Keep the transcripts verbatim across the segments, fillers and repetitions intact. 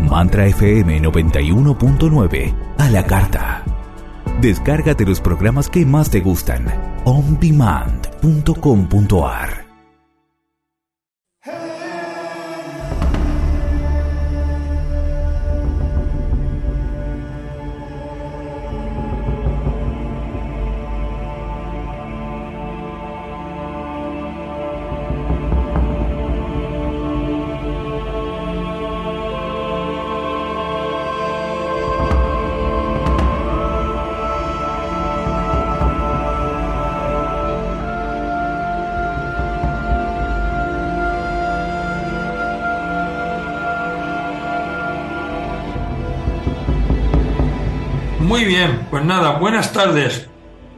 Mantra F M noventa y uno punto nueve a la carta. Descárgate los programas que más te gustan. on demand punto com punto a r. Muy bien, pues nada, buenas tardes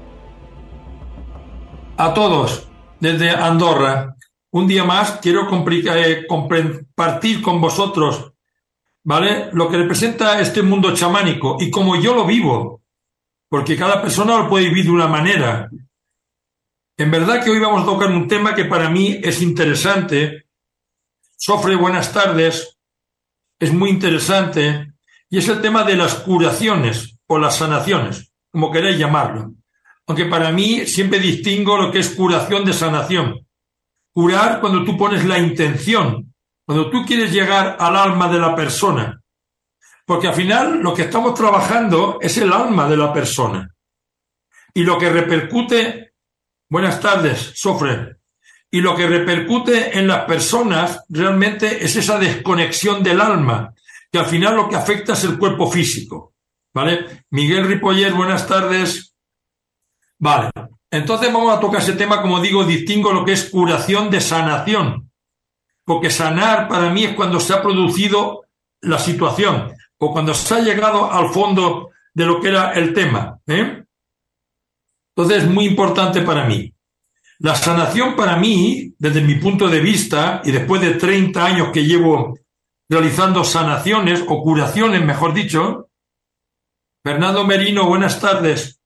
a todos desde Andorra. Un día más quiero eh, compartir con vosotros, ¿vale?, lo que representa este mundo chamánico y como yo lo vivo, porque cada persona lo puede vivir de una manera. En verdad que hoy vamos a tocar un tema que para mí es interesante. Sofre, buenas tardes. Es muy interesante y es el tema de las curaciones o las sanaciones, como queréis llamarlo. Aunque para mí siempre distingo lo que es curación de sanación. Curar cuando tú pones la intención, cuando tú quieres llegar al alma de la persona. Porque al final lo que estamos trabajando es el alma de la persona. Y lo que repercute, buenas tardes, Sofre, y lo que repercute en las personas realmente es esa desconexión del alma, que al final lo que afecta es el cuerpo físico. ¿Vale? Miguel Ripoller, buenas tardes. Vale, entonces vamos a tocar ese tema, como digo, distingo lo que es curación de sanación, porque sanar para mí es cuando se ha producido la situación o cuando se ha llegado al fondo de lo que era el tema, ¿eh? Entonces es muy importante para mí. La sanación para mí, desde mi punto de vista, y después de treinta años que llevo realizando sanaciones o curaciones, mejor dicho. Fernando Merino, buenas tardes.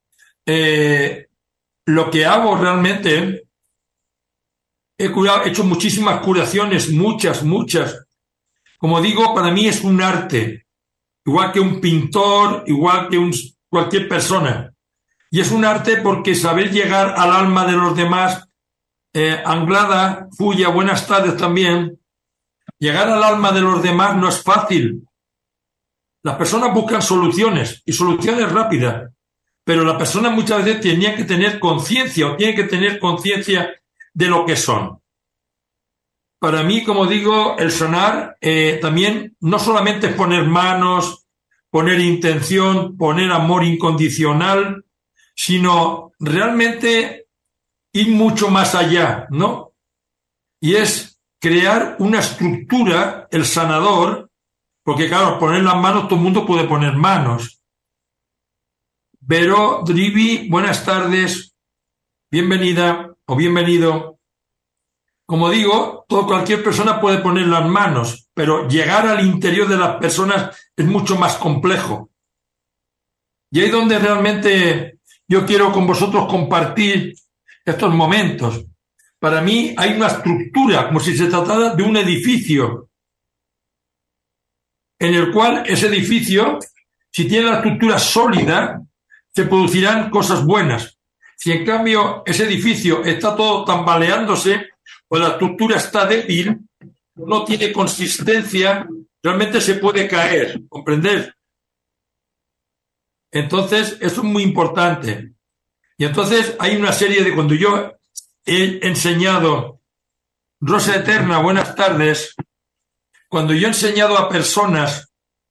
Eh, lo que hago realmente, he, curado, he hecho muchísimas curaciones, muchas, muchas. Como digo, para mí es un arte, igual que un pintor, igual que un, cualquier persona. Y es un arte porque saber llegar al alma de los demás, eh, Anglada, Fuya, buenas tardes también. Llegar al alma de los demás no es fácil. Las personas buscan soluciones y soluciones rápidas, pero las personas muchas veces tenían que tener conciencia o tienen que tener conciencia de lo que son. Para mí, como digo, el sanar eh, también no solamente es poner manos, poner intención, poner amor incondicional, sino realmente ir mucho más allá, ¿no? Y es crear una estructura, el sanador. Porque claro, poner las manos, todo el mundo puede poner manos. Vero Drivi, buenas tardes, bienvenida o bienvenido. Como digo, todo, cualquier persona puede poner las manos, pero llegar al interior de las personas es mucho más complejo. Y ahí es donde realmente yo quiero con vosotros compartir estos momentos. Para mí hay una estructura, como si se tratara de un edificio, en el cual ese edificio, si tiene la estructura sólida, se producirán cosas buenas. Si en cambio ese edificio está todo tambaleándose o la estructura está débil, no tiene consistencia, realmente se puede caer, ¿comprendés? Entonces, eso es muy importante. Y entonces hay una serie de... Cuando yo he enseñado... Rosa Eterna, buenas tardes. Cuando yo he enseñado a personas,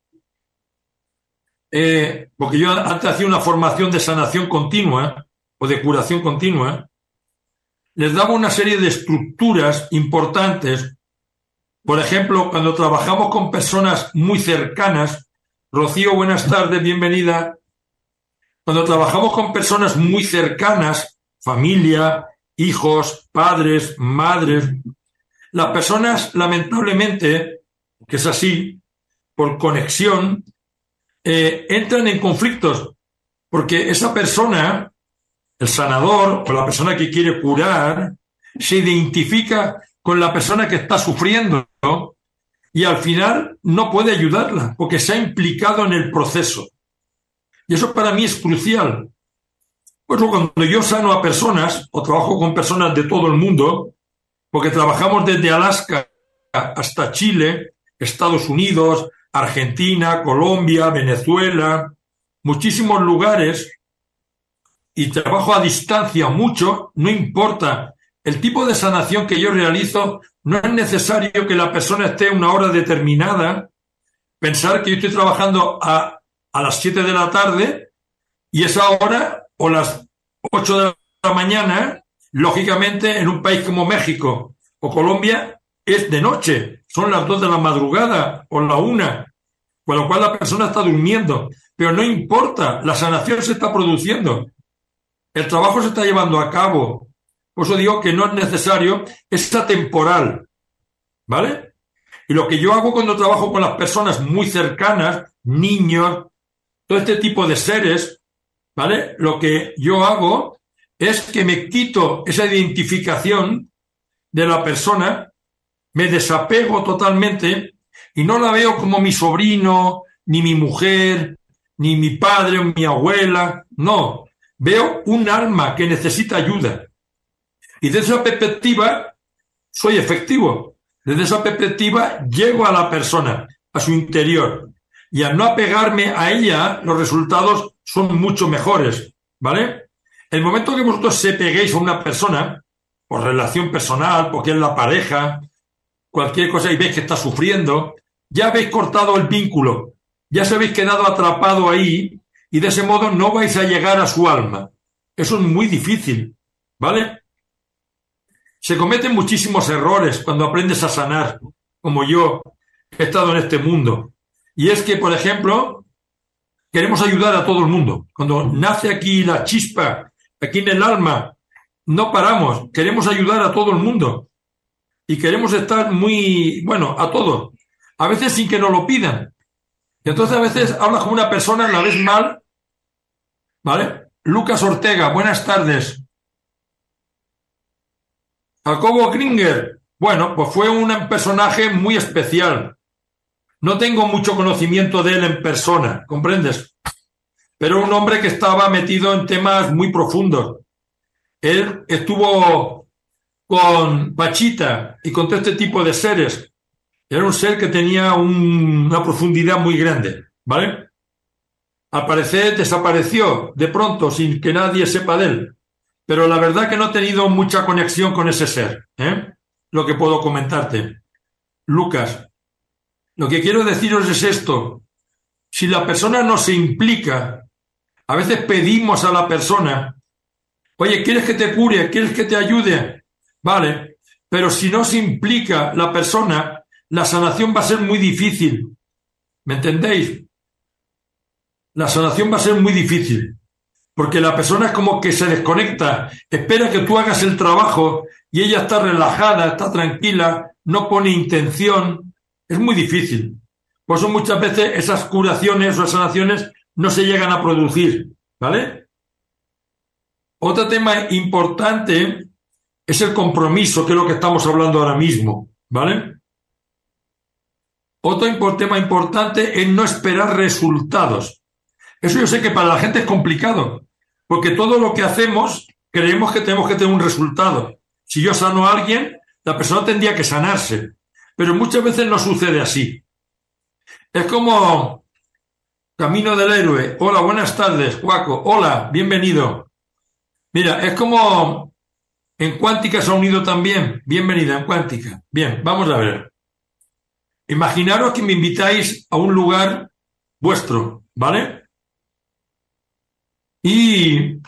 eh, porque yo antes hacía una formación de sanación continua o de curación continua, les daba una serie de estructuras importantes. Por ejemplo, cuando trabajamos con personas muy cercanas, Rocío, buenas tardes, bienvenida. Cuando trabajamos con personas muy cercanas, familia, hijos, padres, madres, las personas, lamentablemente, que es así, por conexión, eh, entran en conflictos, porque esa persona, el sanador o la persona que quiere curar, se identifica con la persona que está sufriendo, ¿no? y al final no puede ayudarla porque se ha implicado en el proceso. Y eso para mí es crucial. Pues cuando yo sano a personas o trabajo con personas de todo el mundo, porque trabajamos desde Alaska hasta Chile, Estados Unidos, Argentina, Colombia, Venezuela, muchísimos lugares, y trabajo a distancia mucho, no importa. El tipo de sanación que yo realizo, no es necesario que la persona esté una hora determinada. Pensar que yo estoy trabajando a, a las siete de la tarde y esa hora, o las ocho de la mañana, lógicamente en un país como México o Colombia, es de noche, son las dos de la madrugada o la una, con lo cual la persona está durmiendo. Pero no importa, la sanación se está produciendo, el trabajo se está llevando a cabo. Por eso digo que no es necesario, es atemporal, ¿vale? Y lo que yo hago cuando trabajo con las personas muy cercanas, niños, todo este tipo de seres, ¿vale? Lo que yo hago es que me quito esa identificación de la persona, me desapego totalmente y no la veo como mi sobrino, ni mi mujer, ni mi padre o mi abuela. No, veo un alma que necesita ayuda. Y desde esa perspectiva soy efectivo. Desde esa perspectiva llego a la persona, a su interior. Y al no apegarme a ella, los resultados son mucho mejores, ¿vale? El momento que vosotros se peguéis a una persona, por relación personal, porque es la pareja, cualquier cosa y veis que está sufriendo, ya habéis cortado el vínculo, ya se habéis quedado atrapado ahí y de ese modo no vais a llegar a su alma. Eso es muy difícil, ¿vale? Se cometen muchísimos errores cuando aprendes a sanar, como yo he estado en este mundo. Y es que, por ejemplo, queremos ayudar a todo el mundo. Cuando nace aquí la chispa, aquí en el alma, no paramos, queremos ayudar a todo el mundo. Y queremos estar muy, bueno, a todos. A veces sin que nos lo pidan. Y entonces a veces hablas con una persona, la ves mal, ¿vale? Lucas Ortega, buenas tardes. Jacobo Gringer, bueno, pues fue un personaje muy especial. No tengo mucho conocimiento de él en persona, ¿comprendes? Pero un hombre que estaba metido en temas muy profundos. Él estuvo con Pachita y con todo este tipo de seres. Era un ser que tenía un, una profundidad muy grande, ¿vale? Al parecer desapareció de pronto sin que nadie sepa de él. Pero la verdad que no he tenido mucha conexión con ese ser, ¿eh? Lo que puedo comentarte. Lucas, lo que quiero deciros es esto. Si la persona no se implica, a veces pedimos a la persona, oye, ¿quieres que te cure? ¿Quieres que te ayude? Vale, pero si no se implica la persona, la sanación va a ser muy difícil. ¿Me entendéis? La sanación va a ser muy difícil. Porque la persona es como que se desconecta, espera que tú hagas el trabajo y ella está relajada, está tranquila, no pone intención. Es muy difícil. Por eso muchas veces esas curaciones o sanaciones no se llegan a producir, ¿vale? Otro tema importante es el compromiso, que es lo que estamos hablando ahora mismo, ¿vale? Otro tema importante es no esperar resultados. Eso yo sé que para la gente es complicado. Porque todo lo que hacemos creemos que tenemos que tener un resultado. Si yo sano a alguien, la persona tendría que sanarse. Pero muchas veces no sucede así. Es como Camino del Héroe. Hola, buenas tardes, Juaco. Hola, bienvenido. Mira, es como en Cuántica se ha unido también. Bienvenida en Cuántica. Bien, vamos a ver. Imaginaros que me invitáis a un lugar vuestro, ¿vale? Y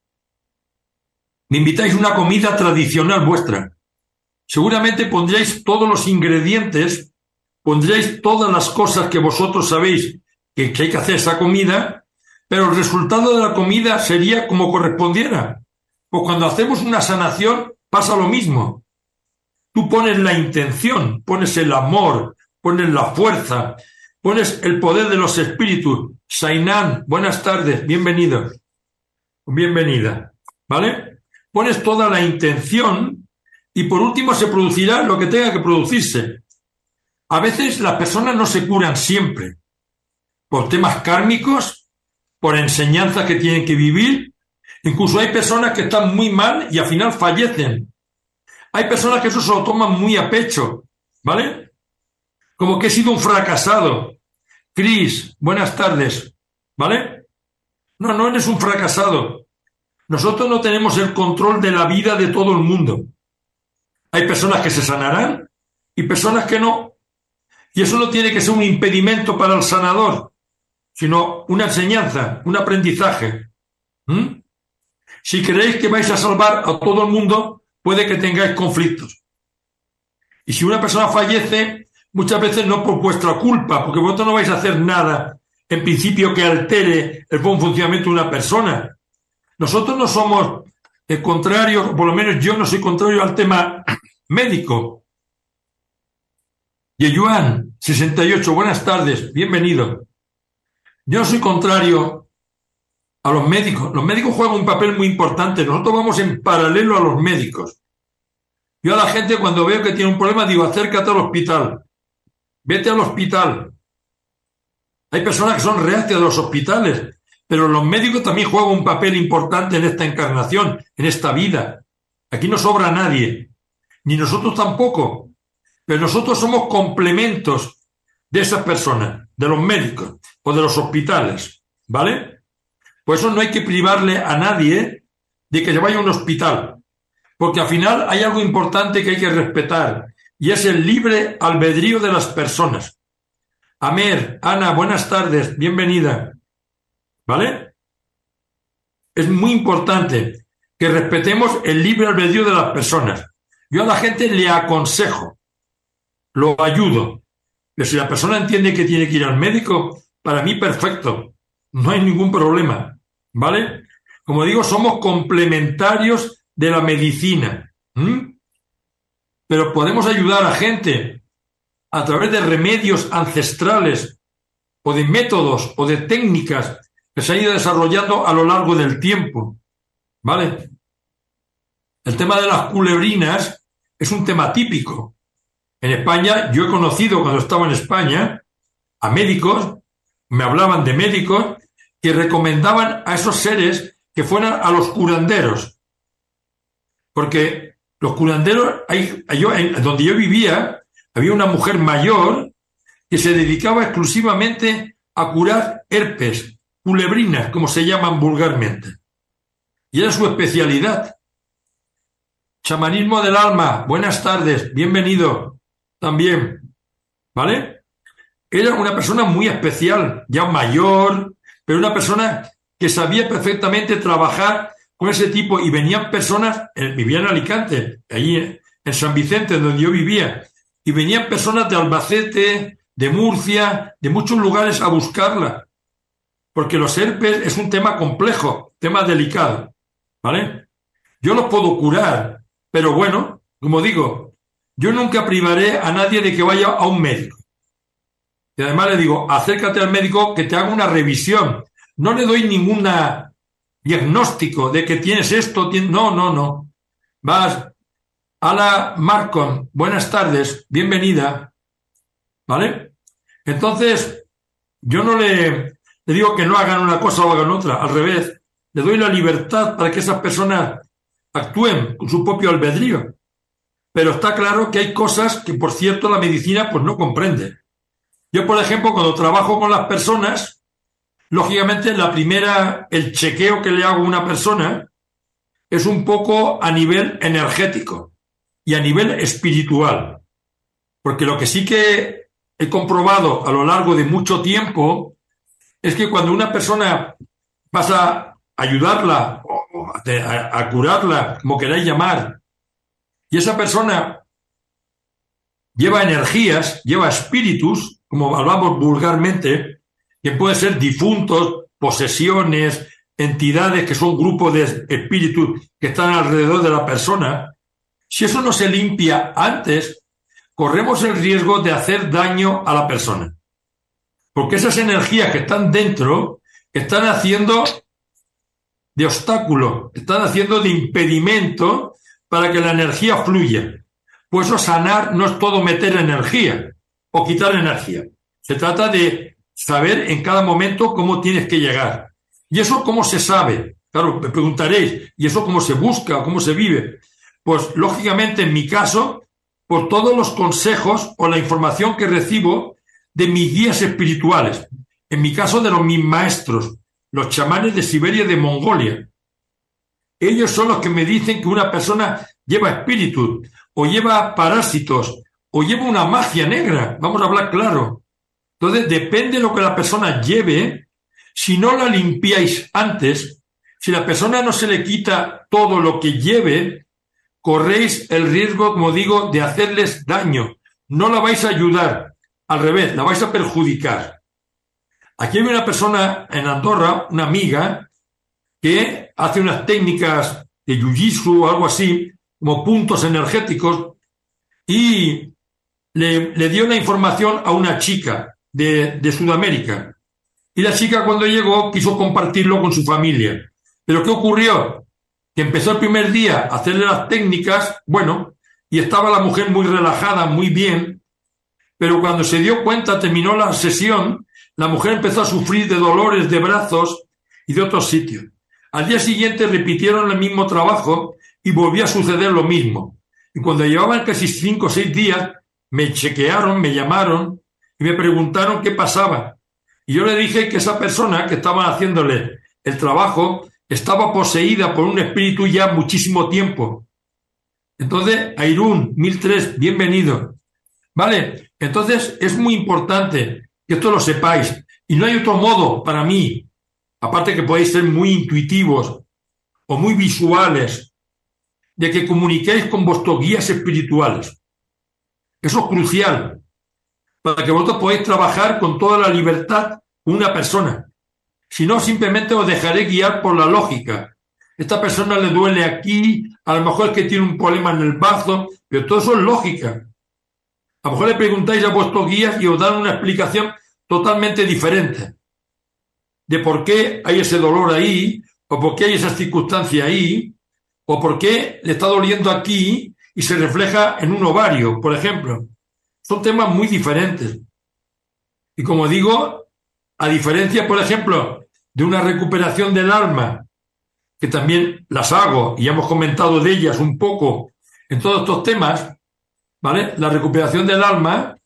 me invitáis a una comida tradicional vuestra. Seguramente pondréis todos los ingredientes, pondréis todas las cosas que vosotros sabéis que, que hay que hacer esa comida, pero el resultado de la comida sería como correspondiera. Pues cuando hacemos una sanación pasa lo mismo. Tú pones la intención, pones el amor, pones la fuerza, pones el poder de los espíritus. Sainan, buenas tardes, bienvenido. Bienvenida, ¿vale? Pones toda la intención y por último se producirá lo que tenga que producirse. A veces las personas no se curan siempre por temas kármicos, por enseñanzas que tienen que vivir. Incluso hay personas que están muy mal y al final fallecen. Hay personas que eso se lo toman muy a pecho, ¿vale? Como que he sido un fracasado. Cris, buenas tardes, ¿vale? No, no eres un fracasado. Nosotros no tenemos el control de la vida de todo el mundo. Hay personas que se sanarán y personas que no. Y eso no tiene que ser un impedimento para el sanador, sino una enseñanza, un aprendizaje. ¿Mm? Si creéis que vais a salvar a todo el mundo, puede que tengáis conflictos. Y si una persona fallece, muchas veces no por vuestra culpa, porque vosotros no vais a hacer nada, en principio, que altere el buen funcionamiento de una persona. Nosotros no somos eh, contrarios, o por lo menos yo no soy contrario al tema médico. Yejuan, sesenta y ocho, buenas tardes, bienvenido. Yo no soy contrario a los médicos. Los médicos juegan un papel muy importante. Nosotros vamos en paralelo a los médicos. Yo a la gente, cuando veo que tiene un problema, digo, acércate al hospital. Vete al hospital. Hay personas que son reacias de los hospitales, pero los médicos también juegan un papel importante en esta encarnación, en esta vida. Aquí no sobra nadie, ni nosotros tampoco, pero nosotros somos complementos de esas personas, de los médicos o de los hospitales, ¿vale? Por eso no hay que privarle a nadie de que se vaya a un hospital, porque al final hay algo importante que hay que respetar, y es el libre albedrío de las personas. Amer, Ana, buenas tardes, bienvenida, ¿vale? Es muy importante que respetemos el libre albedrío de las personas. Yo a la gente le aconsejo, lo ayudo, pero si la persona entiende que tiene que ir al médico, para mí perfecto, no hay ningún problema, ¿vale? Como digo, somos complementarios de la medicina, ¿Mm? Pero podemos ayudar a gente a través de remedios ancestrales o de métodos o de técnicas que se han ido desarrollando a lo largo del tiempo, ¿vale? El tema de las culebrinas es un tema típico. En España, yo he conocido cuando estaba en España a médicos, me hablaban de médicos que recomendaban a esos seres que fueran a los curanderos. Porque los curanderos, hay, yo, en, donde yo vivía, había una mujer mayor que se dedicaba exclusivamente a curar herpes, culebrinas, como se llaman vulgarmente. Y era su especialidad. Chamanismo del alma, buenas tardes, bienvenido también, ¿vale? Era una persona muy especial, ya mayor, pero una persona que sabía perfectamente trabajar con ese tipo, y venían personas, eh, vivía en Alicante, allí en, en San Vicente, donde yo vivía, y venían personas de Albacete, de Murcia, de muchos lugares a buscarla, porque los herpes es un tema complejo, tema delicado, ¿vale? Yo los puedo curar, pero bueno, como digo, yo nunca privaré a nadie de que vaya a un médico. Y además le digo, acércate al médico que te haga una revisión. No le doy ningún diagnóstico de que tienes esto, tienes... no, no, no. Vas, Ala Marcon, buenas tardes, bienvenida, ¿vale? Entonces, yo no le, le digo que no hagan una cosa o hagan otra, al revés, le doy la libertad para que esas personas actúen con su propio albedrío. Pero está claro que hay cosas que, por cierto, la medicina pues no comprende. Yo, por ejemplo, cuando trabajo con las personas, lógicamente la primera, el chequeo que le hago a una persona es un poco a nivel energético y a nivel espiritual. Porque lo que sí que he comprobado a lo largo de mucho tiempo es que cuando una persona pasa a ayudarla o a, a curarla, como queráis llamar, y esa persona lleva energías, lleva espíritus, como hablamos vulgarmente, que pueden ser difuntos, posesiones, entidades que son grupos de espíritus que están alrededor de la persona. Si eso no se limpia antes, corremos el riesgo de hacer daño a la persona. Porque esas energías que están dentro están haciendo de obstáculo, están haciendo de impedimento para que la energía fluya. Por eso sanar no es todo meter energía. o quitar energía. Se trata de saber en cada momento cómo tienes que llegar. ¿Y eso cómo se sabe? Claro, me preguntaréis, ¿y eso cómo se busca, cómo se vive? Pues, lógicamente, en mi caso, por todos los consejos o la información que recibo de mis guías espirituales. En mi caso, de los mis maestros, los chamanes de Siberia y de Mongolia. Ellos son los que me dicen que una persona lleva espíritu, o lleva parásitos, o lleva una magia negra. Vamos a hablar claro. Entonces, depende de lo que la persona lleve. Si no la limpiáis antes, si la persona no se le quita todo lo que lleve, corréis el riesgo, como digo, de hacerles daño. No la vais a ayudar. Al revés, la vais a perjudicar. Aquí hay una persona en Andorra, una amiga, que hace unas técnicas de jiu-jitsu o algo así, como puntos energéticos, y le, le dio la información a una chica de, de Sudamérica. Y la chica, cuando llegó, quiso compartirlo con su familia. ¿Pero qué ocurrió? Que empezó el primer día a hacerle las técnicas, bueno, y estaba la mujer muy relajada, muy bien, pero cuando se dio cuenta, terminó la sesión, la mujer empezó a sufrir de dolores de brazos y de otros sitios. Al día siguiente repitieron el mismo trabajo y volvió a suceder lo mismo. Y cuando llevaban casi cinco o seis días, me chequearon, me llamaron y me preguntaron qué pasaba. Y yo le dije que esa persona que estaba haciéndole el trabajo estaba poseída por un espíritu ya muchísimo tiempo. Entonces, Airún, mil tres, bienvenido. Vale, entonces es muy importante que esto lo sepáis. Y no hay otro modo para mí, aparte que podéis ser muy intuitivos o muy visuales, de que comuniquéis con vuestros guías espirituales. Eso es crucial, para que vosotros podáis trabajar con toda la libertad con una persona. Si no, simplemente os dejaré guiar por la lógica. Esta persona le duele aquí, a lo mejor es que tiene un problema en el bazo, pero todo eso es lógica. A lo mejor le preguntáis a vuestros guías y os dan una explicación totalmente diferente de por qué hay ese dolor ahí, o por qué hay esa circunstancia ahí, o por qué le está doliendo aquí y se refleja en un ovario, por ejemplo. Son temas muy diferentes. Y como digo, a diferencia, por ejemplo, de una recuperación del alma, que también las hago y ya hemos comentado de ellas un poco en todos estos temas, ¿vale? La recuperación del alma,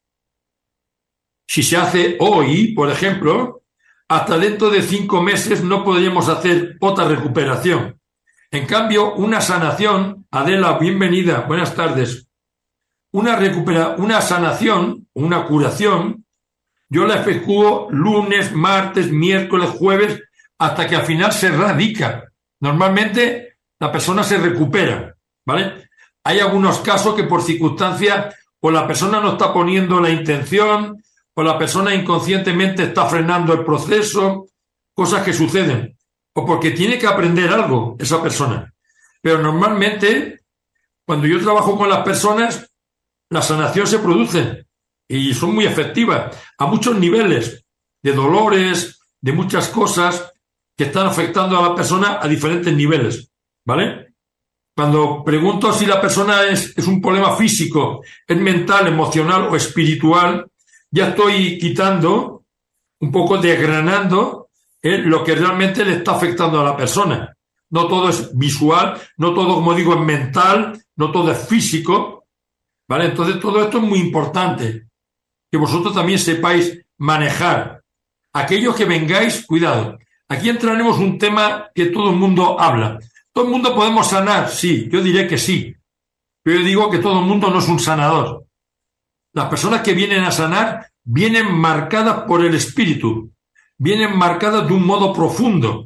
si se hace hoy, por ejemplo, hasta dentro de cinco meses no podríamos hacer otra recuperación. En cambio, una sanación, Adela, bienvenida, buenas tardes. Una recupera, una sanación, una curación, yo la efectúo lunes, martes, miércoles, jueves, hasta que al final se radica. Normalmente la persona se recupera, ¿vale? Hay algunos casos que por circunstancias o la persona no está poniendo la intención o la persona inconscientemente está frenando el proceso, cosas que suceden, o porque tiene que aprender algo esa persona. Pero normalmente, cuando yo trabajo con las personas, la sanación se produce y son muy efectivas a muchos niveles, de dolores, de muchas cosas que están afectando a la persona a diferentes niveles, ¿vale? Cuando pregunto si la persona es, es un problema físico, es mental, emocional o espiritual, ya estoy quitando, un poco desgranando eh, lo que realmente le está afectando a la persona. No todo es visual, no todo, como digo, es mental, no todo es físico, ¿vale? Entonces todo esto es muy importante, que vosotros también sepáis manejar. Aquellos que vengáis, cuidado. Aquí entraremos un tema que todo el mundo habla. ¿Todo el mundo podemos sanar? Sí, yo diré que sí. Pero yo digo que todo el mundo no es un sanador. Las personas que vienen a sanar vienen marcadas por el espíritu, vienen marcadas de un modo profundo.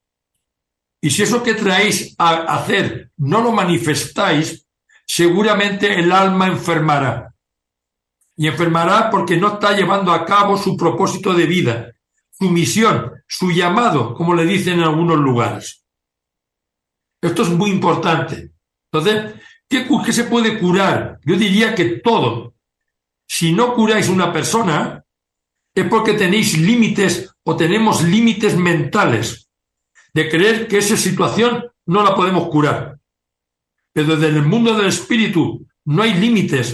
Y si eso que traéis a hacer no lo manifestáis, seguramente el alma enfermará. Y enfermará porque no está llevando a cabo su propósito de vida, su misión, su llamado, como le dicen en algunos lugares. Esto es muy importante. Entonces, ¿qué, qué se puede curar? Yo diría que todo. Si no curáis una persona, es porque tenéis límites o tenemos límites mentales de creer que esa situación no la podemos curar. Pero desde el mundo del espíritu no hay límites.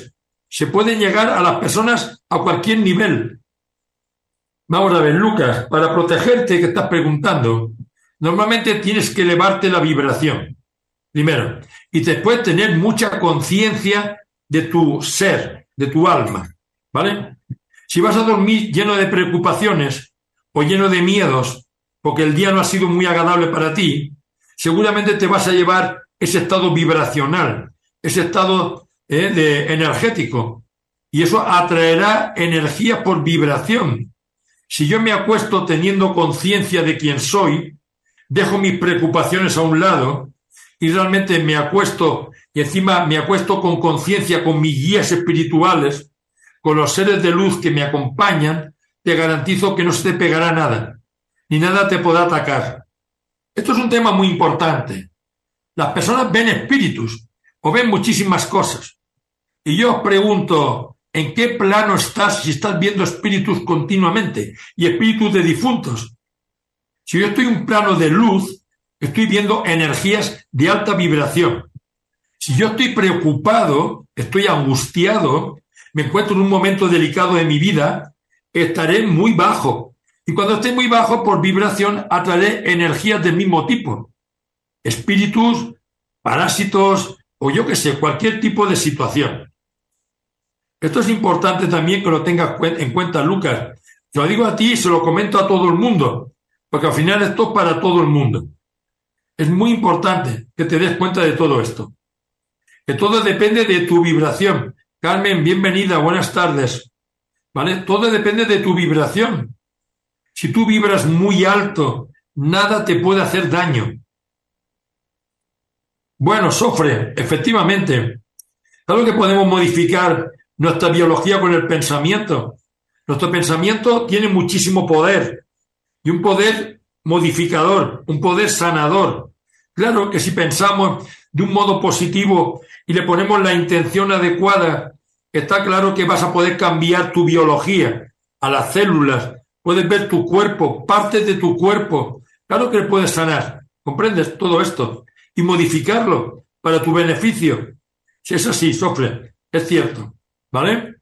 Se puede llegar a las personas a cualquier nivel. Vamos a ver, Lucas, para protegerte, que estás preguntando, normalmente tienes que elevarte la vibración, primero, y después tener mucha conciencia de tu ser, de tu alma, ¿vale? Si vas a dormir lleno de preocupaciones o lleno de miedos, porque el día no ha sido muy agradable para ti, seguramente te vas a llevar ese estado vibracional, ese estado eh, de energético, y eso atraerá energía por vibración. Si yo me acuesto teniendo conciencia de quién soy, dejo mis preocupaciones a un lado y realmente me acuesto, y encima me acuesto con conciencia, con mis guías espirituales, con los seres de luz que me acompañan, te garantizo que no se te pegará nada, ni nada te podrá atacar. Esto es un tema muy importante. Las personas ven espíritus o ven muchísimas cosas. Y yo os pregunto, ¿en qué plano estás si estás viendo espíritus continuamente y espíritus de difuntos? Si yo estoy en un plano de luz, estoy viendo energías de alta vibración. Si yo estoy preocupado, estoy angustiado, me encuentro en un momento delicado de mi vida, estaré muy bajo. Y cuando esté muy bajo, por vibración, atraeré energías del mismo tipo. Espíritus, parásitos, o yo qué sé, cualquier tipo de situación. Esto es importante también que lo tengas en cuenta, Lucas. Te lo digo a ti y se lo comento a todo el mundo, porque al final esto es para todo el mundo. Es muy importante que te des cuenta de todo esto. Que todo depende de tu vibración. Carmen, bienvenida, buenas tardes. ¿Vale? Todo depende de tu vibración. Si tú vibras muy alto, nada te puede hacer daño. Bueno, Sofre, efectivamente, claro que podemos modificar nuestra biología con el pensamiento. Nuestro pensamiento tiene muchísimo poder, y un poder modificador, un poder sanador. Claro que si pensamos de un modo positivo y le ponemos la intención adecuada, está claro que vas a poder cambiar tu biología a las células, puedes ver tu cuerpo, partes de tu cuerpo. Claro que puedes sanar, ¿comprendes todo esto? Y modificarlo para tu beneficio. Si es así, Sofre, es cierto, ¿vale?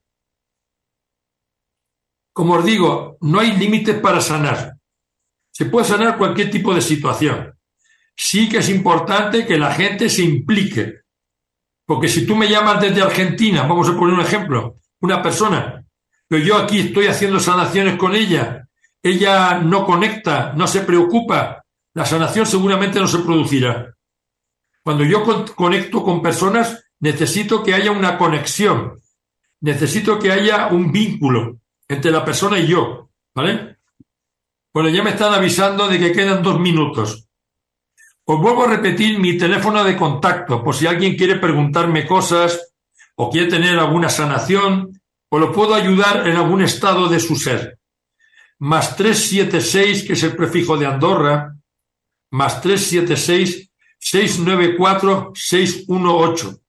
Como os digo, no hay límites para sanar. Se puede sanar cualquier tipo de situación. Sí que es importante que la gente se implique. Porque si tú me llamas desde Argentina, vamos a poner un ejemplo, una persona, pero yo aquí estoy haciendo sanaciones con ella, ella no conecta, no se preocupa, la sanación seguramente no se producirá. Cuando yo conecto con personas, necesito que haya una conexión, necesito que haya un vínculo entre la persona y yo, ¿vale? Bueno, ya me están avisando de que quedan dos minutos. Os vuelvo a repetir mi teléfono de contacto, por si alguien quiere preguntarme cosas o quiere tener alguna sanación, o lo puedo ayudar en algún estado de su ser. Más tres siete seis, que es el prefijo de Andorra, más tres siete seis, seis nueve cuatro, seis uno ocho.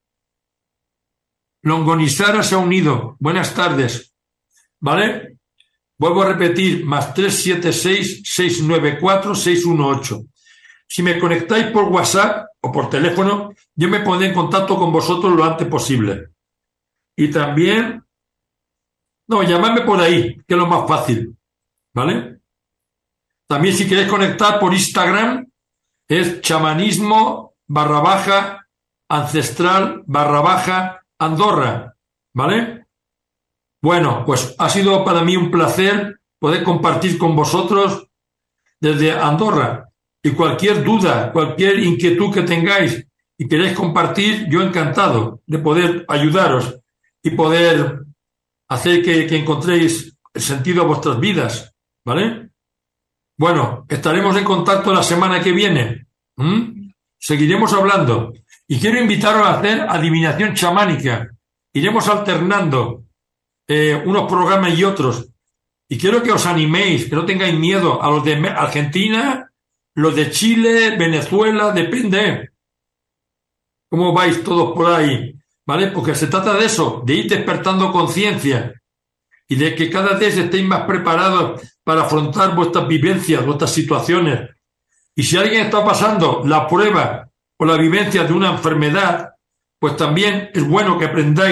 Longonizara se ha unido. Buenas tardes. ¿Vale? Vuelvo a repetir, más tres siete seis, seis nueve cuatro, seis uno ocho. Si me conectáis por WhatsApp o por teléfono, yo me pondré en contacto con vosotros lo antes posible. Y también, no, llamadme por ahí, que es lo más fácil, ¿vale? También si queréis conectar por Instagram, es chamanismo barra baja ancestral barra baja Andorra, ¿vale? Bueno, pues ha sido para mí un placer poder compartir con vosotros desde Andorra. Y cualquier duda, cualquier inquietud que tengáis y queréis compartir, yo encantado de poder ayudaros y poder hacer que, que encontréis el sentido a vuestras vidas, ¿vale? Bueno, estaremos en contacto la semana que viene. ¿Mm? Seguiremos hablando. Y quiero invitaros a hacer adivinación chamánica. Iremos alternando eh, unos programas y otros. Y quiero que os animéis, que no tengáis miedo a los de Argentina, los de Chile, Venezuela, depende cómo vais todos por ahí, ¿vale? Porque se trata de eso, de ir despertando conciencia y de que cada vez estéis más preparados para afrontar vuestras vivencias, vuestras situaciones. Y si alguien está pasando la prueba o la vivencia de una enfermedad, pues también es bueno que aprendáis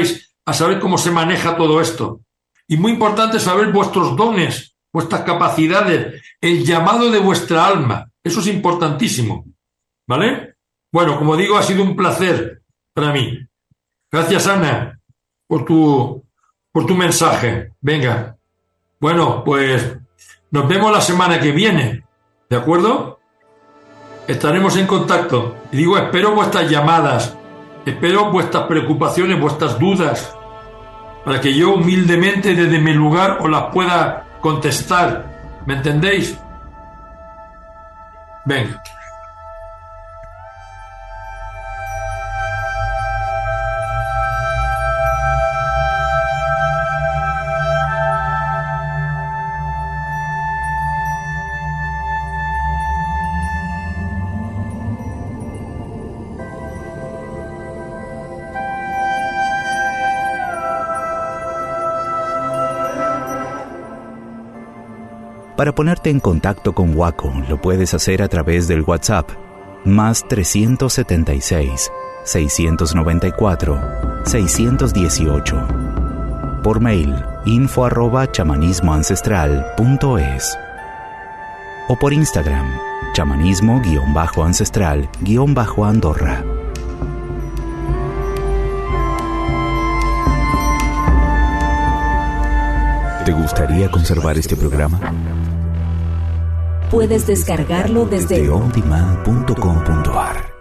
a saber cómo se maneja todo esto. Y muy importante saber vuestros dones, vuestras capacidades, el llamado de vuestra alma. Eso es importantísimo. ¿Vale? Bueno, como digo, ha sido un placer para mí. Gracias, Ana, por tu, por tu mensaje. Venga. Bueno, pues nos vemos la semana que viene. ¿De acuerdo? Estaremos en contacto. Y digo, espero vuestras llamadas, espero vuestras preocupaciones, vuestras dudas, para que yo humildemente desde mi lugar os las pueda contestar. ¿Me entendéis? Venga. Para ponerte en contacto con Waco, lo puedes hacer a través del WhatsApp más trescientos setenta y seis, seiscientos noventa y cuatro, seiscientos dieciocho. Por mail, info arroba chamanismoancestral punto es. O por Instagram, chamanismo-ancestral-andorra. ¿Te gustaría conservar este programa? Puedes descargarlo desde on demand punto com punto a r.